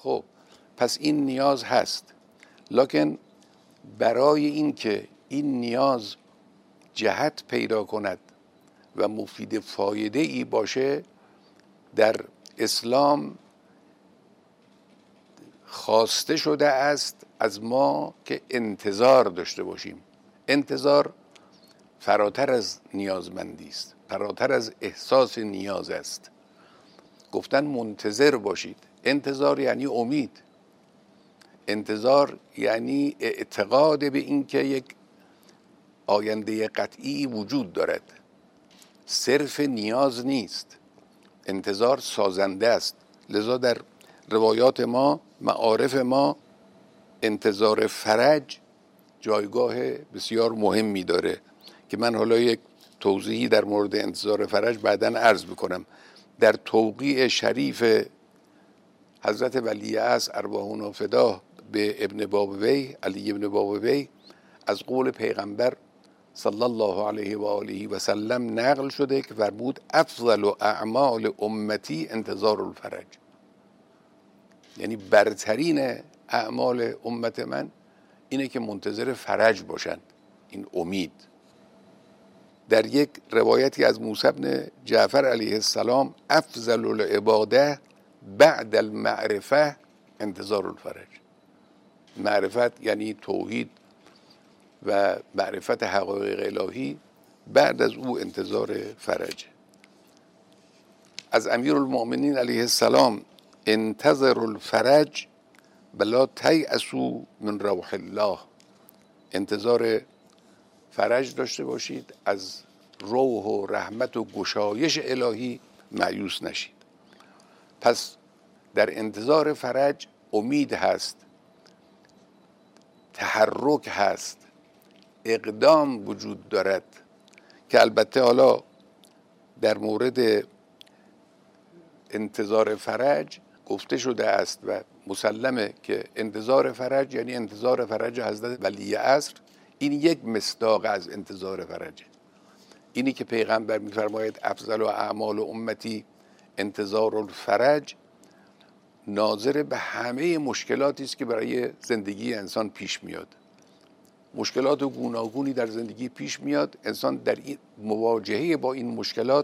خب پس این نیاز هست، لکن برای این که این نیاز جهت پیدا کند و مفید فایده ای باشه، در اسلام خواسته شده است از ما که انتظار داشته باشیم. انتظار فراتر از نیازمندی است، فراتر از احساس نیاز است. گفتن منتظر باشید. انتظار یعنی امید، انتظار یعنی اعتقاد به این که یک آینده قطعی وجود دارد. صرف نیاز نیست، انتظار سازنده است. لذا در روایات ما، معارف ما، انتظار فرج جایگاه بسیار مهمی داره که من حالا یک توضیحی در مورد انتظار فرج بعداً عرض بکنم. در توقیع شریف حضرت ولیعصر ارواحنا فداه به ابن بابوی، علی ابن بابوی، از قول پیغمبر صلی الله علیه و آله و سلم نقل شده که فرمود افضل اعمال امتی انتظار الفرج، یعنی برترین اعمال امت من اینه که منتظر فرج باشند، این امید. در یک روایتی از موسی بن جعفر علیه السلام افضل العباده بعد المعرفه انتظار الفرج. معرفت یعنی توحید و معرفت حقایق الهی، بعد از او انتظار فرج. از امیرالمؤمنین علیه السلام انتظر الفرج بلا تیأسوا من روح الله، انتظار فرج داشته باشید، از روح و رحمت و گشایش الهی مایوس نشید. پس در انتظار فرج امید هست، تحرک هست، اقدام وجود دارد که البته حالا در مورد انتظار فرج گفته شده است و مسلمه که انتظار فرج یعنی انتظار فرج حضرت ولیعصر، این یک مصداق از انتظار فرجه. اینی که پیغمبر میفرماید افضل و اعمال امتی انتظار الفرج، ناظر به همه مشکلاتی است که برای زندگی انسان پیش میاد. مشکلات گوناگونی در زندگی پیش میاد، انسان در این مواجهه با این مشکلات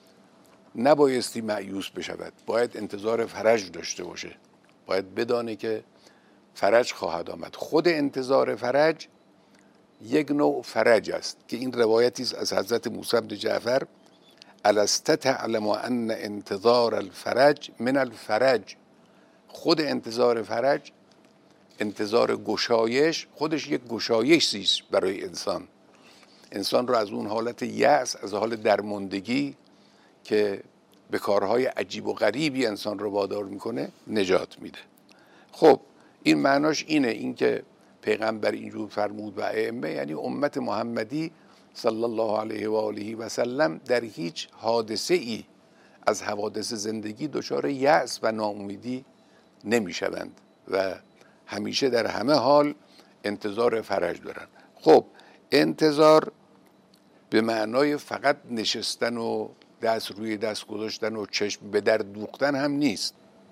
نبایستی مایوس بشود، باید انتظار فرج داشته باشه، باید بدانه که فرج خواهد آمد. خود انتظار فرج یک نوع فرج است که این روایتی است از حضرت موسی بن جعفر الست تعلم ان انتظار الفرج من الفرج. خود انتظار فرج، انتظار گشایش، خودش یک گشایشی است برای انسان. انسان رو از اون حالت یأس، از حال درماندگی که به کارهای عجیب و غریبی انسان رو وادار میکنه نجات میده. خب این معناش اینه، این که پیغمبر اینجور فرمود و ائمه، یعنی امت محمدی صلی الله علیه و آله و سلم در هیچ حادثه ای از حوادث زندگی دچار یأس و ناامیدی نمیشوند و همیشه در همه حال انتظار فرج دارن. خب انتظار به معنای فقط نشستن و دست روی دست گذاشتن و چشم به در دوختن هم نیست.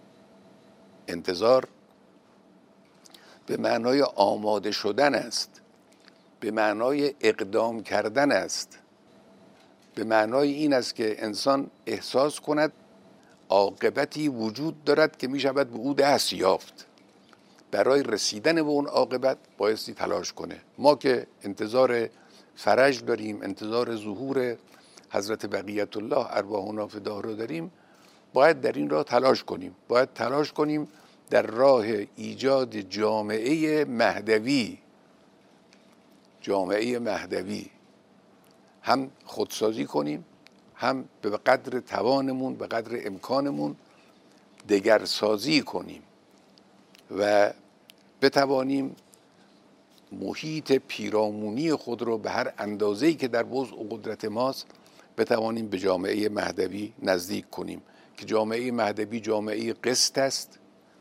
انتظار به معنای آماده شدن است، به معنای اقدام کردن است، به معنای این است که انسان احساس کند عاقبتی وجود دارد که می شود به او دست یافت. برای رسیدن به اون عاقبت بایستی تلاش کنه. ما که انتظار فرج داریم، انتظار ظهور حضرت بقیت الله ارواحنا فداه رو داریم، باید در این راه تلاش کنیم. باید تلاش کنیم در راه ایجاد جامعه مهدوی. جامعه مهدوی هم خودسازی کنیم، هم به قدر توانمون، به قدر امکانمون دگرسازی کنیم و بتوانیم محیط پیرامونی خود رو به هر اندازه‌ای که در وسع و قدرت ماست بتوانیم به جامعه مهدوی نزدیک کنیم که جامعه مهدوی جامعه قسط است،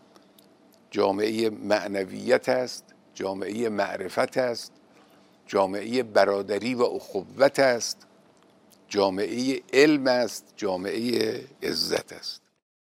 جامعه معنویت است، جامعه معرفت است، جامعه برادری و اخوت است، جامعه علم است، جامعه عزت است.